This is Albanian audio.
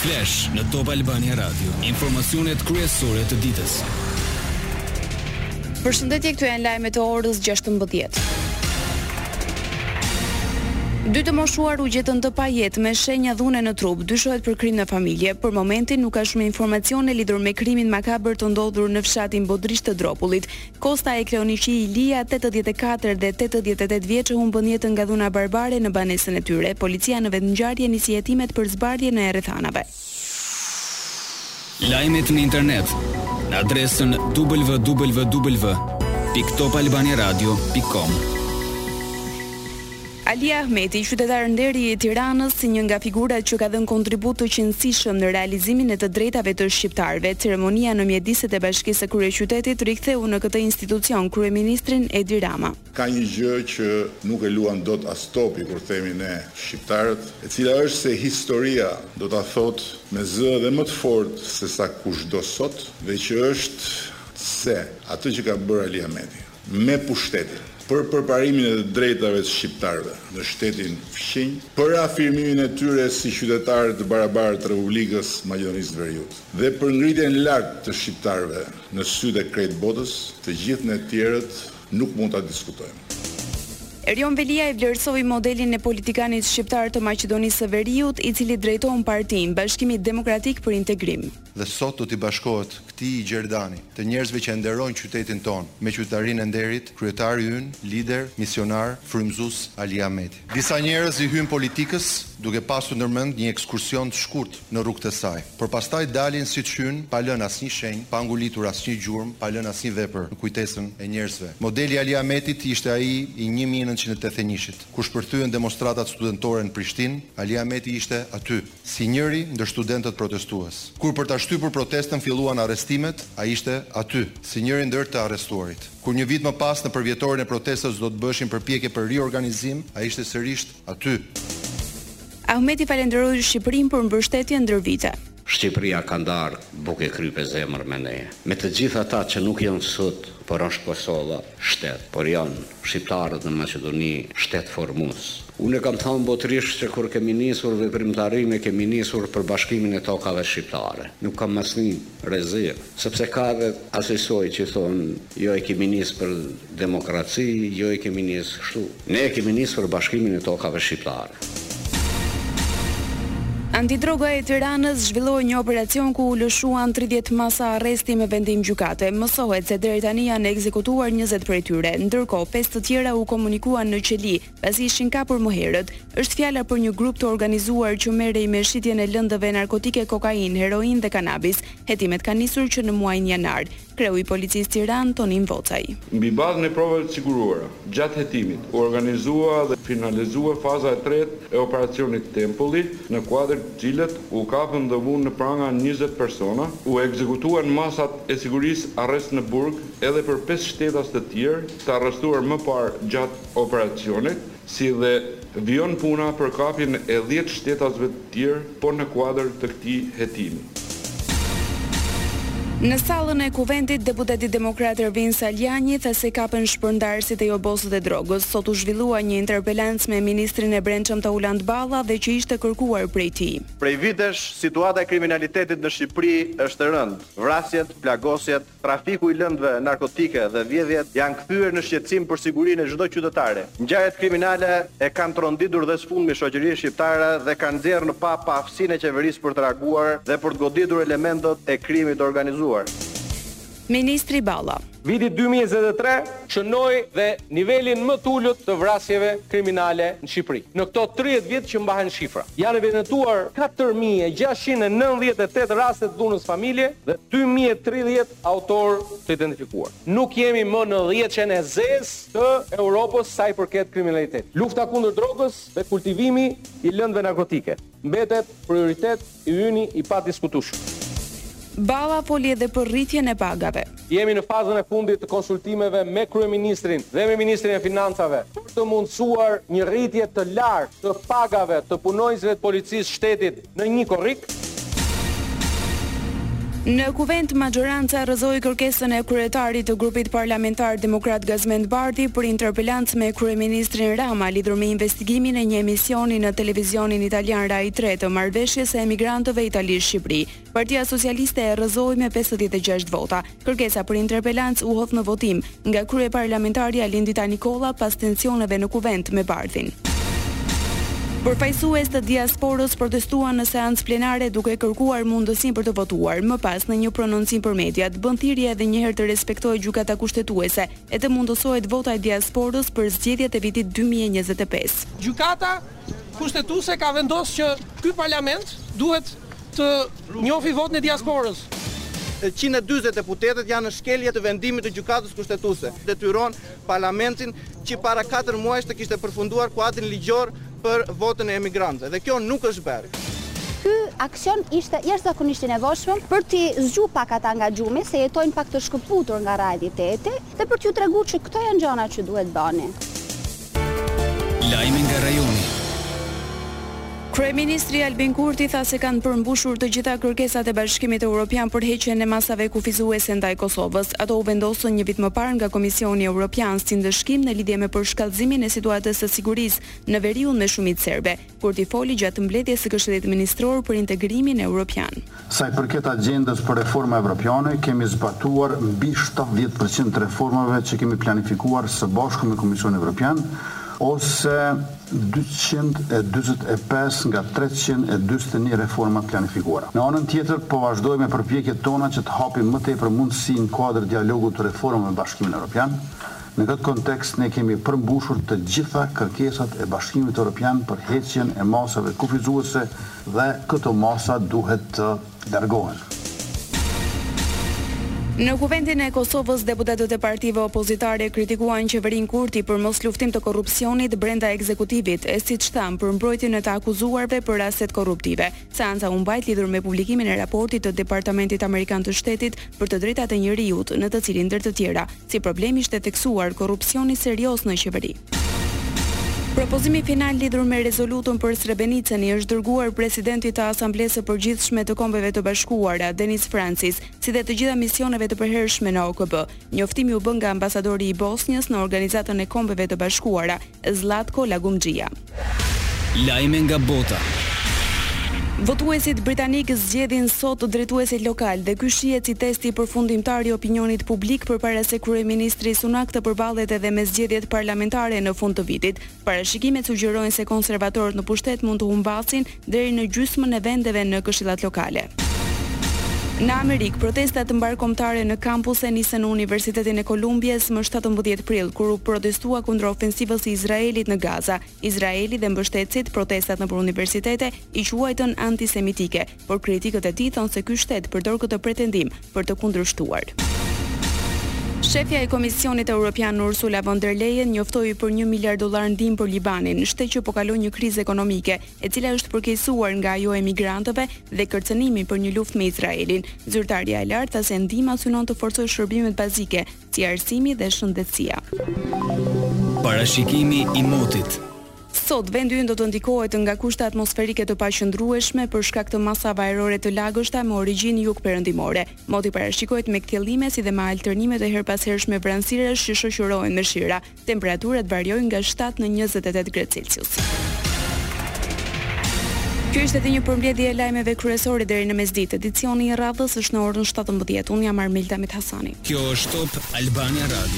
Flash në Top Albania Radio. Informacionet kryesore të ditës. Përshëndetje, këtu janë lajmet e orës 16. Dy të moshuar u gjetën të pajet me shenja dhune në trup, dyshohet për krim në familje. Për momentin nuk ka shumë informacione lidhur me krimin makabër të ndodhur në fshatin Bodrish të Dropullit. Kosta e Kleoniqi Ilia, 84 dhe 88 vjeçë, humbën jetën nga dhuna barbare në banesën e tyre. Policia në vendngjarje nisi hetimet për zbardhjen e rrethanave. Lajmet në internet në adresën www.topalbaniaradio.com. Ali Ahmeti, qytetar nderi i Tiranës, si një nga figurat që ka dhënë kontribut të qëndësishëm në realizimin e të drejtave të shqiptarëve. Ceremonia në mjediset e Bashkisë së Kryeqytetit riktheu në këtë institucion kryeministrin Edi Rama. Ka një gjë që nuk e luan dot as topi kur themi ne shqiptarët, e cila është se historia do ta thotë me zë dhe më të fortë se sa kushdo sot, dhe që është se atë që ka bërë Ali Ahmeti me pushtetin për përparimin e drejtave të shqiptarëve në shtetin fqinj, për afirmimin e tyre si qytetarë të barabartë të Republikës Maqedonisë së Veriut dhe për ngritjen lart të shqiptarëve në sytë e krejt botës, të gjithë ne tjerët nuk mund ta diskutojmë. Erion Velia i vlerësoi modelin e politikanit shqiptar të Maqedonisë së Veriut, i cili drejton partinë Bashkimit Demokratik për Integrim. Dhe sot do t'i bashkohet këtij i Gjerdani, të njerëzve që nderojnë qytetin ton, me qytetarinë e nderit, kryetari ynë, lider, misionar, frymëzues Ali Ahmeti. Disa njerëz i hyn politikës duke pasur ndërmend një ekskursion të shkurt në rrugët e saj, por pastaj dalin siç hyn, pa lënë asnjë shenjë, pa ngulitur asnjë gjurmë, pa lënë asnjë vepër në kujtesën e njerëzve. Modeli Ali Ahmetit ishte ai i 1981-shit, kur shpërthyen demonstratat studentore në Prishtinë. Ali Ahmeti ishte aty, si njëri ndër studentët protestues. Kur për ta shtypur protestën filluan arrestimet, ai ishte aty, si njëri ndër të arrestuarit. Kur një vit më pas në përvjetorin e protestës do të bëshin përpjekje për riorganizim, ai ishte sërish aty. Ahmeti falenderoi Shqipërinë për mbështetjen ndër vite. Shqipëria ka ndarë buke krype zemër me ne. Me të gjithë ata që nuk janë sot, por është Kosova shtet, por janë shqiptarët në Maqedoni shtet formues. Unë kam thënë botërisht që kur kemi nisur veprimtarinë, kemi nisur për bashkimin e tokave shqiptare. Nuk kam asnjë rezervë, sepse ka edhe asesoj që thonë, jo e kemi nisur për demokraci, jo e kemi nisur kështu. Ne e kemi nisur për bashkimin e tokave shqiptare. Antidroga e Tiranës zhvilloi një operacion ku u lëshuan 30 masa arresti me vendim gjykate. Mësohet se deri tani janë ekzekutuar 20 prej tyre, ndërkohë 5 të tjera u komunikuan në qeli, pasi ishin kapur më herët. Është fjala për një grup të organizuar që merrej me shitjen e lëndëve narkotike, kokainë, heroin dhe kanabis. Hetimet kanë nisur që në muajin janar. Kreu i policisë Tiranë, Tonin Vocaj. Mbi bazën e provave të siguruara, gjatë hetimit u organizua dhe finalizua faza e tretë e operacionit Tempulli, në kuadër të cilët u kapën dhe vunë në pranga 20 persona, u ekzekutuan masat e sigurisë arrest në burg edhe për 5 shtetas të tjerë të arrestuar më parë gjatë operacionit, si dhe vijon puna për kapjen e 10 shtetasve të tjerë, po në kuadër të këtij hetimi. Në sallën e Kuventit, deputeti demokrat Ervin Saljani tha se kapën shpërndarësit e jobosët e drogës. Sot u zhvillua një interpelancë me ministrin e Brendshëm Tauland Balla dhe që ishte kërkuar prej tij. Prej vitesh, situata e kriminalitetit në Shqipëri është e rëndë. Vrasjet, plagosjet, trafiku i lëndëve narkotike dhe vjedhjet janë kthyer në shqetësim për sigurinë e çdo qytetare. Ngjarjet kriminale e kanë tronditur dhe sfundmi shoqërinë shqiptare dhe kanë nxjerrë në pa aftësinë e qeverisë për të reaguar dhe për të goditur elementët e krimit të organizuar. Ministri Balla. Viti 2023 shënoi dhe nivelin më të ulët të vrasjeve kriminale në Shqipëri. Në këto 30 vjet që mbahen shifra, janë evidentuar 4698 raste të dhunës familje dhe 2030 autor të identifikuar. Nuk jemi më në 10-shen e zezë të Europës sa i përket kriminalitet. Lufta kundër drogës dhe kultivimi i lëndëve narkotike mbetet prioritet i yni i padiskutueshëm. Balla foli edhe për rritjen e pagave. Jemi në fazën e fundit të konsultimeve me kryeministrin dhe me ministrin e financave për të mundësuar një rritje të lartë të pagave të punonjësve të policisë shtetit në një korrik. Në kuvent majoranca rrëzoi kërkesën e kryetarit të grupit parlamentar Demokrat Gazmend Bardhi për interpelancë me kryeministrin Rama lidhur me investigimin e një emisioni në televizionin italian Rai 3 të marrëveshjes së emigrantëve italisht-Shqipëri. Partia Socialiste e rrëzoi me 56 vota. Kërkesa për interpelancë u hodh në votim nga kryeparlamentarja Lindita Nikolla pas tensioneve në kuvent me Bardhin. Përfaqësues të diasporës protestuan në seancë plenare duke kërkuar mundësinë për të votuar. Më pas, në një prononcim për mediat, bën thirrje edhe një herë të respektojë gjykata kushtetuese e të mundësohet vota e diasporës për zgjedhjet e vitit 2025. Gjykata kushtetuese ka vendosur që ky parlament duhet të njohë votën e diasporës. 140 deputetët janë në shkelje të vendimit të gjykatës kushtetuese. Detyron parlamentin që para 4 muajsh të kishte përfunduar kuadrin ligjor për votën e emigrantëve dhe kjo nuk është bërë. Ky aksion ishte jashtëzakonisht i nevojshëm për t'i zgjuar pak ata angazhume se jetojnë pak të shkëputur nga realiteti dhe për t'ju treguar që këto janë gjëra që duhet bëni. Lajmi nga rajoni. Kryeministri Albin Kurti tha se kanë përmbushur të gjitha kërkesat e Bashkimit Evropian për heqjen e masave kufizuese ndaj Kosovës. Ato u vendosën një vit më parë nga Komisioni Evropian si ndëshkim në lidhje me përshkallëzimin e situatës së sigurisë në veriun me shumicë serbe. Kurti foli gjatë mbledhjes së Këshillit Ministror për integrimin evropian. Sa i përket agjendës për reforma evropiane, kemi zbatuar mbi 70% të reformave që kemi planifikuar së bashku me Komisionin Evropian, ose 245 nga 321 reforma planifikuara. Në anën tjetër, po vazhdojmë me përpjekjet tona që të hapim më tepër mundësi në kuadër dialogut të reformave me Bashkimin Evropian. Në këtë kontekst, ne kemi përmbushur të gjitha kërkesat e Bashkimit Evropian për heqjen e masave kufizuese dhe këto masa duhet të largohen. Në kuventin e Kosovës, deputetët e partive opozitare kritikuan qeverinë Kurti për mos luftim të korrupsionit brenda ekzekutivit, e siç thanë për mbrojtjen e të akuzuarve për rastet korruptive. Seanca u mbajt lidhur me publikimin e raportit të Departamentit Amerikan të Shtetit për të drejtat e njerëzit, në të cilin ndër të tjera, si problem ishte theksuar korrupsioni serioz në qeveri. Propozimi final lidhur me rezolutën për Srebrenicën i është dërguar presidentit të Asamblesë së Përgjithshme të Kombeve të Bashkuara, Denis Francis, si dhe të gjitha misioneve të përhershme në OKB. Njoftimi u bë nga ambasadori i Bosnjës në organizatën e Kombeve të Bashkuara, Zlatko Lagumxhia. Lajme nga bota. Votuesit britanik zgjedhin sot drejtuesit lokal dhe ky shihet si testi përfundimtar i opinionit publik përpara se kryeministri Sunak të përballet edhe me zgjedhjet parlamentare në fund të vitit. Parashikimet sugjerojnë se konservatorët në pushtet mund të humbasin deri në gjysmën e vendeve në këshillat lokale. Në Amerikë, protestat mbarkombëtare në kampuse nisën në Universitetin e Kolumbjes më 17 prill, kur u protestua kundër ofensivës së Izraelit në Gaza. Izraeli dhe mbështetësit protestat nëpër universitete i quajtën antisemitike, por kritikët e tij thonë se ky shtet përdor këtë pretendim për të kundërshtuar. Shefja e Komisionit Evropian Ursula von der Leyen njoftoi për $1 miliard ndihmë për Libanin, shtet që po kalon një krizë ekonomike, e cila është përkeqësuar nga ajo e emigrantëve dhe kërcënimi për një luftë me Izraelin. Zyrtarja e lartë tha se ndihma synon të forcojë shërbimet bazike, si arsimi dhe shëndetësia. Parashikimi i motit. Sot vendi ynë do të ndikohet nga kushte atmosferike të paqëndrueshme për shkak të masave ajrore të lagështa me origjinë jugperëndimore. Moti parashikohet me kthjellime si dhe me alternime të herpashershme vranësirash që shoqërohen me shira. Temperaturat variojnë nga 7 në 28 gradë Celsius. Ky ishte edhe një përmbledhje e lajmeve kryesore deri në mesditë. Edicioni i radhës është në orën 17. Unë jam Armilda Mithasani. Kjo është Top Albania Radio.